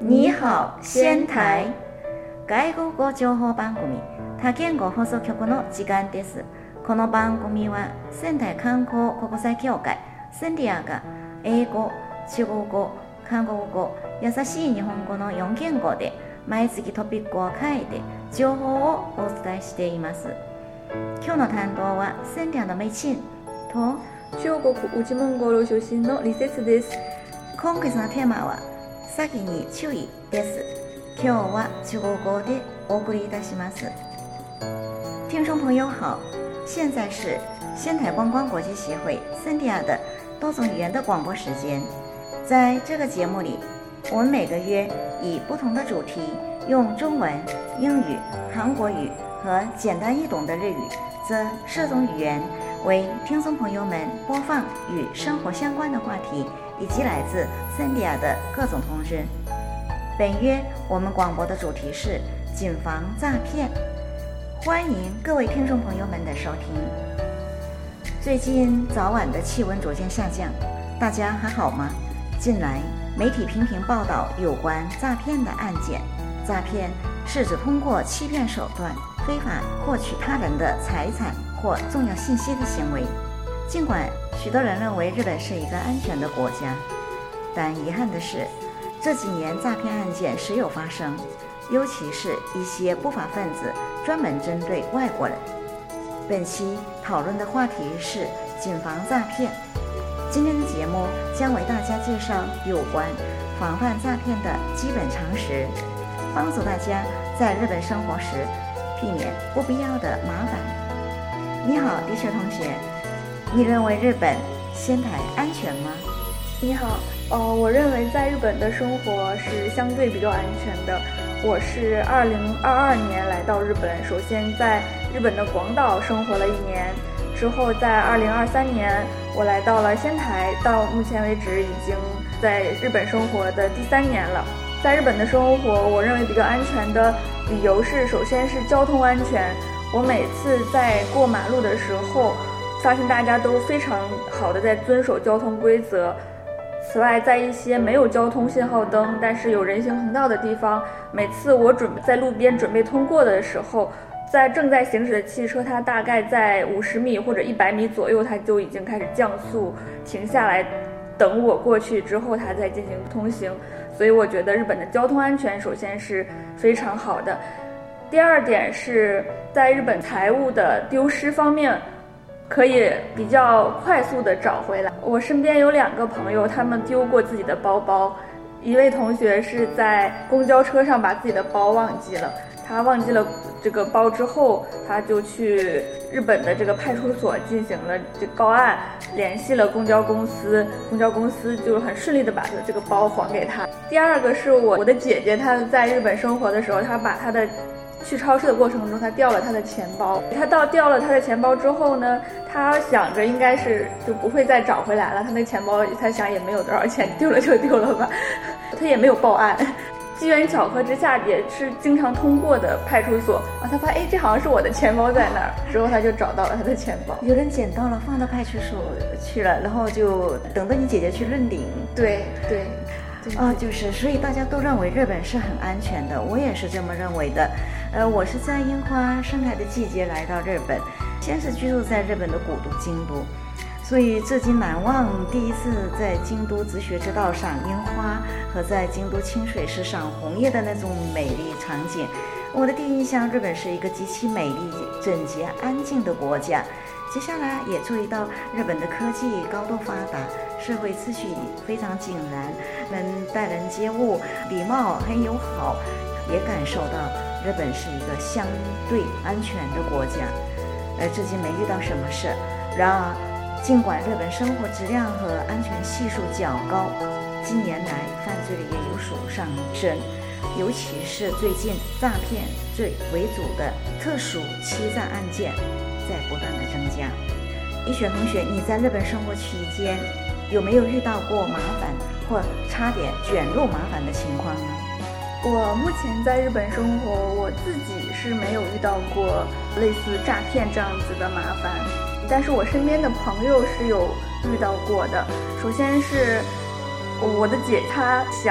你好仙台外国語情報番組多言語放送局の時間です。この番組は仙台観光国際協会センリアが英語、中国語、韓国語、優しい日本語の4言語で毎月トピックを変えて情報をお伝えしています。今日の担当はセンリアのメイチンと中国内モンゴル出身のリセスです。 今月のテーマは詐欺に注意です。今日は中国語でお送りいたします。听众朋友好，现在是仙台观光国际协会森迪亚的多种语言的广播时间。在这个节目里，我们每个月以不同的主题，用中文、英语、韩国语和简单易懂的日语这4种语言为听众朋友们播放与生活相关的话题，以及来自森迪亚的各种通知。本月我们广播的主题是谨防诈骗，欢迎各位听众朋友们的收听。最近早晚的气温逐渐下降，大家还好吗？近来媒体频频报道有关诈骗的案件。诈骗是指通过欺骗手段非法获取他人的财产或重要信息的行为。尽管许多人认为日本是一个安全的国家，但遗憾的是，这几年诈骗案件时有发生，尤其是一些不法分子专门针对外国人。本期讨论的话题是谨防诈骗。今天的节目将为大家介绍有关防范诈骗的基本常识，帮助大家在日本生活时避免不必要的麻烦。你好，迪雪同学，你认为日本仙台安全吗？ 你好，我认为在日本的生活是相对比较安全的。我是2022年来到日本，首先在日本的广岛生活了1年，之后在2023年我来到了仙台，到目前为止已经在日本生活的第3年了。在日本的生活，我认为比较安全的理由是，首先是交通安全。我每次在过马路的时候，发现大家都非常好的在遵守交通规则。此外，在一些没有交通信号灯但是有人行横道的地方，每次我在路边准备通过的时候，在正在行驶的汽车，它大概在50米或者100米左右，它就已经开始降速停下来等我过去之后，它再进行通行。所以我觉得日本的交通安全首先是非常好的。第二点是在日本财物的丢失方面可以比较快速的找回来。我身边有2个朋友，他们丢过自己的包包。一位同学是在公交车上把自己的包忘记了，他忘记了这个包之后，他就去日本的这个派出所进行了这个报案，联系了公交公司，公交公司就很顺利的把这个包还给他。第二个是我的姐姐，她在日本生活的时候，她把她的去超市的过程中，他掉了他的钱包。他掉了他的钱包之后呢，他想着应该是就不会再找回来了。他那钱包他想也没有多少钱，丢了就丢了吧，他也没有报案。机缘巧合之下，也是经常通过的派出所他发现这好像是我的钱包在那儿，之后他就找到了他的钱包。 有人捡到了，放到派出所去了，然后就等着你姐姐去认领。 对。 就是所以大家都认为日本是很安全的，我也是这么认为的。我是在樱花盛开的季节来到日本，先是居住在日本的古都京都，所以至今难忘第一次在京都直学之道赏樱花和在京都清水寺赏红叶的那种美丽场景。我的第一印象，日本是一个极其美丽、整洁、安静的国家。接下来也注意到日本的科技高度发达，社会秩序非常井然，人待人接物礼貌很友好，也感受到日本是一个相对安全的国家。至今没遇到什么事。然而尽管日本生活质量和安全系数较高，近年来犯罪率也有所上升，尤其是最近诈骗罪为主的特殊欺诈案件在不断的增加。一雪同学，你在日本生活期间有没有遇到过麻烦或差点卷入麻烦的情况呢？ 我目前在日本生活，我自己是没有遇到过类似诈骗这样子的麻烦，但是我身边的朋友是有遇到过的。首先是我的姐，她想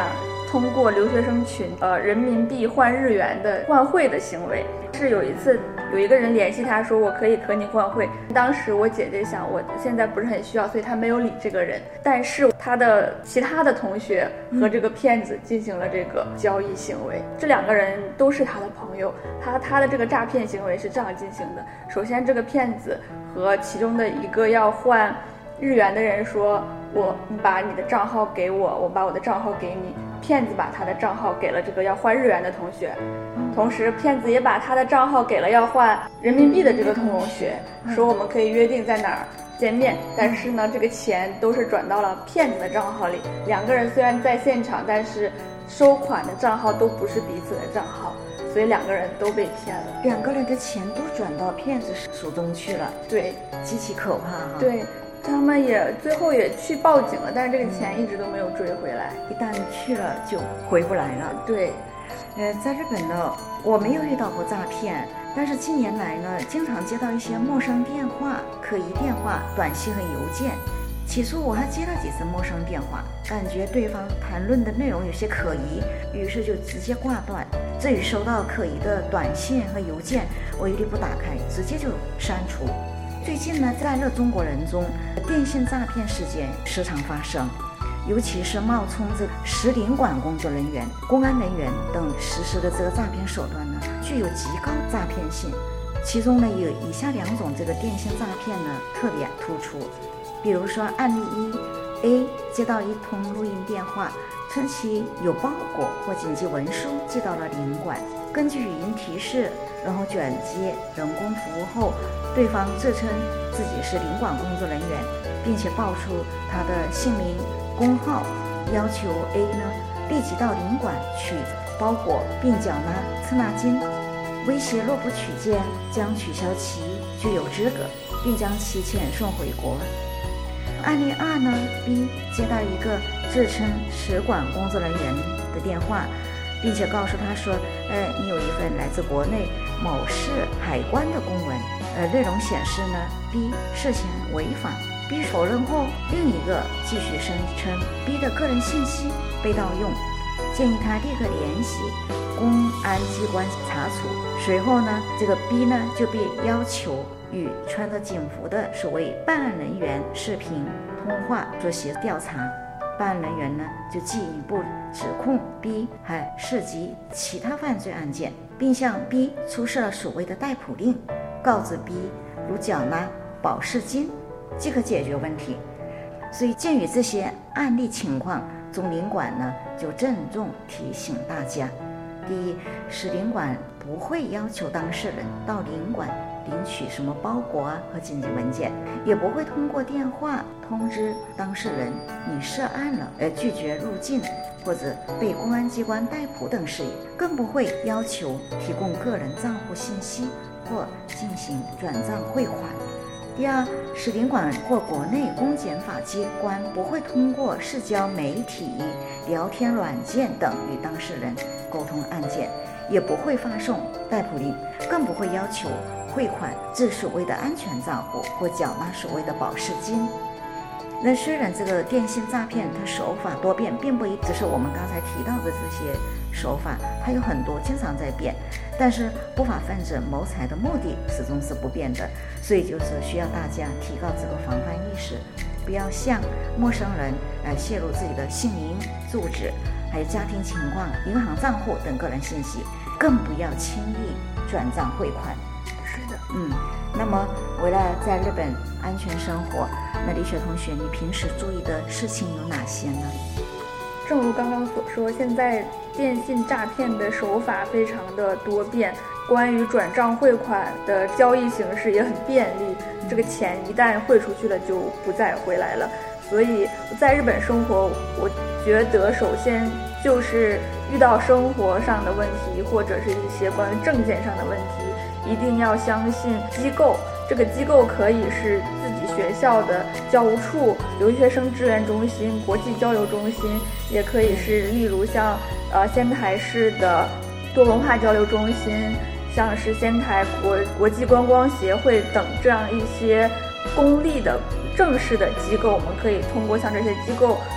通过留学生群人民币换日元的换汇的行为。是有一次有一个人联系他说我可以和你换汇，当时我姐姐想我现在不是很需要，所以她没有理这个人，但是他的其他的同学和这个骗子进行了这个交易行为，这两个人都是他的朋友。他的这个诈骗行为是这样进行的，首先这个骗子和其中的一个要换日元的人说，你把你的账号给我，我把我的账号给你。骗子把他的账号给了这个要换日元的同学，同时骗子也把他的账号给了要换人民币的这个同学，说我们可以约定在哪儿见面，但是呢这个钱都是转到了骗子的账号里。两个人虽然在现场，但是收款的账号都不是彼此的账号，所以两个人都被骗了。 两个人的钱都转到骗子手中去了。 对， 极其可怕哈。 对，他们也最后也去报警了，但是这个钱一直都没有追回来。 一旦去了就回不来了。 对， 在日本呢，我没有遇到过诈骗，但是近年来呢，经常接到一些陌生电话、可疑电话、短信和邮件。起初我还接了几次陌生电话，感觉对方谈论的内容有些可疑，于是就直接挂断。至于收到可疑的短信和邮件，我一律不打开，直接就删除。最近呢，在热中国人中，电信诈骗事件时常发生，尤其是冒充着使领馆工作人员、公安人员等实施的这个诈骗手段呢，具有极高诈骗性。其中呢，有以下两种这个电信诈骗呢特别突出。比如说案例一 ，A 接到一通录音电话，称其有包裹或紧急文书寄到了领馆，根据语音提示，然后转接人工服务后，对方自称自己是领馆工作人员，并且报出他的姓名、工号，要求 A 呢立即到领馆取包裹并缴纳滞纳金，威胁若不取件将取消其居留资格，并将其遣送回国。案例二呢 ，B 接到一个自称使馆工作人员的电话，并且告诉他说，你有一份来自国内某市海关的公文，内容显示呢 ，B 涉嫌违法。B 否认后，另一个继续声称 B 的个人信息被盗用，建议他立刻联系公安机关查处。随后呢，这个 B 呢就被要求与穿着警服的所谓办案人员视频通话做协调查。办案人员呢就进一步指控 B 还涉及其他犯罪案件，并向 B 出示了所谓的逮捕令，告知 B 如缴纳保释金即可解决问题。所以鉴于这些案例情况，中领馆呢就郑重提醒大家：第一，使领馆不会要求当事人到领馆领取什么包裹和紧急文件，也不会通过电话通知当事人你涉案了而拒绝入境或者被公安机关逮捕等事宜，更不会要求提供个人账户信息或进行转账汇款。第二，使领馆或国内公检法机关不会通过社交媒体、聊天软件等与当事人沟通案件，也不会发送逮捕令，更不会要求汇款至所谓的安全账户或缴纳所谓的保释金。那虽然这个电信诈骗它手法多变，并不只是我们刚才提到的这些手法，它有很多经常在变，但是不法分子谋财的目的始终是不变的，所以就是需要大家提高这个防范意识，不要向陌生人泄露自己的姓名、住址，还有家庭情况、银行账户等个人信息，更不要轻易转账汇款。 是的， 那么为了在日本安全生活，那李雪同学，你平时注意的事情有哪些呢？ 正如刚刚所说，现在电信诈骗的手法非常的多变，关于转账汇款的交易形式也很便利，这个钱一旦汇出去了就不再回来了。所以在日本生活，我觉得首先就是遇到生活上的问题，或者是一些关于证件上的问题，一定要相信机构。这个机构可以是自己学校的教务处、留学生支援中心、国际交流中心，也可以是例如像仙台市的多文化交流中心，像是仙台国际观光协会等这样一些公立的正式的机构，我们可以通过像这些机构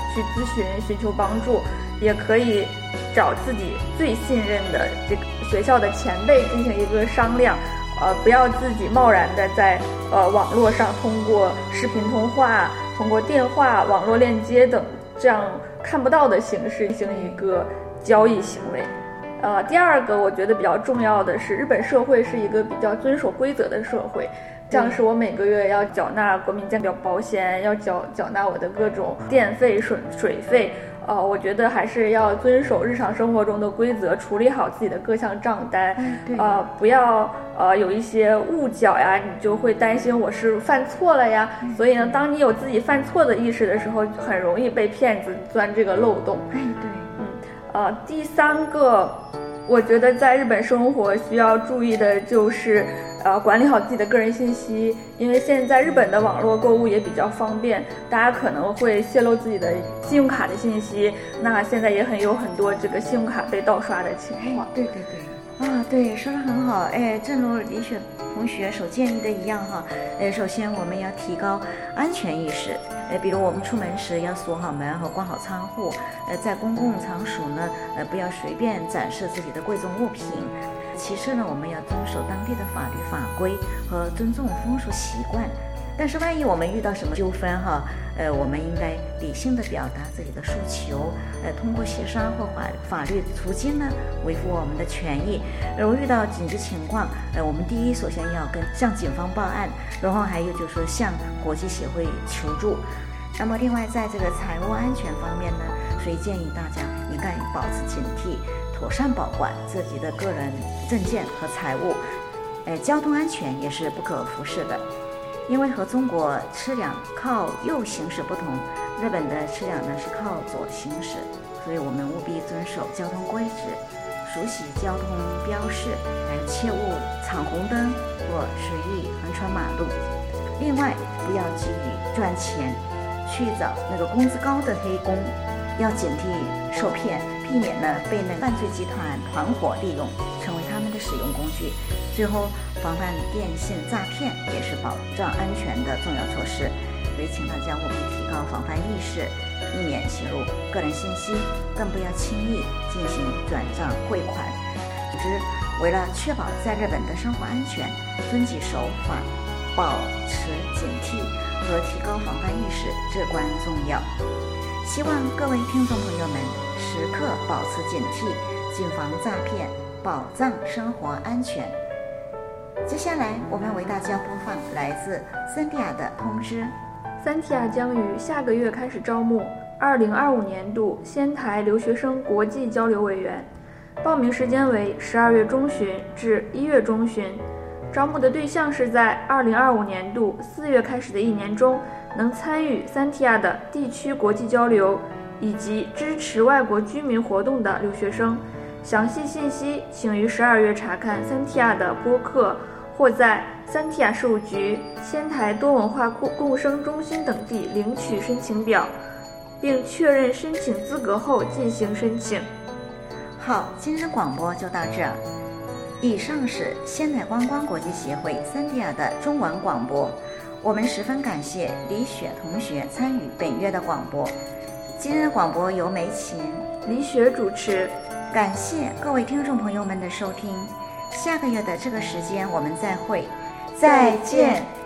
去咨询寻求帮助，也可以找自己最信任的这个学校的前辈进行一个商量，不要自己贸然的在网络上通过视频通话、通过电话、网络链接等这样看不到的形式进行一个交易行为。第二个我觉得比较重要的是，日本社会是一个比较遵守规则的社会，像是我每个月要缴纳国民健康保险，要缴纳我的各种电费、水费，我觉得还是要遵守日常生活中的规则，处理好自己的各项账单，不要有一些误缴呀，你就会担心我是犯错了呀，所以呢，当你有自己犯错的意识的时候，很容易被骗子钻这个漏洞。第三个，我觉得在日本生活需要注意的就是管理好自己的个人信息，因为现在日本的网络购物也比较方便，大家可能会泄露自己的信用卡的信息，那现在也有很多这个信用卡被盗刷的情况。 对，说得很好。正如李雪同学所建议的一样哈，首先我们要提高安全意识，比如我们出门时要锁好门和关好窗户，在公共场所呢，不要随便展示自己的贵重物品。其次呢，我们要遵守当地的法律法规和尊重风俗习惯。但是万一我们遇到什么纠纷哈，我们应该理性的表达自己的诉求，通过协商或法律途径呢，维护我们的权益。如遇到紧急情况，我们首先要向警方报案，然后还有就是说向国际协会求助。那么另外在这个财务安全方面呢，所以建议大家应该保持警惕，妥善保管自己的个人证件和财物。交通安全也是不可忽视的，因为和中国车辆靠右行驶不同，日本的车辆呢是靠左行驶，所以我们务必遵守交通规则，熟悉交通标示，还有切勿闯红灯或随意横穿马路。另外，不要急于赚钱，去找那个工资高的黑工，要警惕受骗，避免呢被那犯罪集团团伙利用，成为他们的使用工具。最后，防范电信诈骗也是保障安全的重要措施，所以请大家务必提高防范意识，避免泄露个人信息，更不要轻易进行转账汇款。总之，为了确保在日本的生活安全，遵纪守法，保持警惕和提高防范意识至关重要。希望各位听众朋友们时刻保持警惕，谨防诈骗，保障生活安全。接下来我们为大家播放来自三蒂亚的通知。 三蒂亚将于下个月开始招募2025年度仙台留学生国际交流委员，报名时间为12月中旬至1月中旬。招募的对象是在2025年度4月开始的1年中能参与三蒂亚的地区国际交流以及支持外国居民活动的留学生。详细信息请于12月查看三蒂亚的播客，或在三蒂亚事务局、仙台多文化共生中心等地领取申请表，并确认申请资格后进行申请。 好，今日广播就到这儿。以上是仙台观光国际协会三蒂亚的中文广播，我们十分感谢李雪同学参与本月的广播。今日广播由梅琴、 李雪主持， 感谢各位听众朋友们的收听。下个月的这个时间我们再会，再见。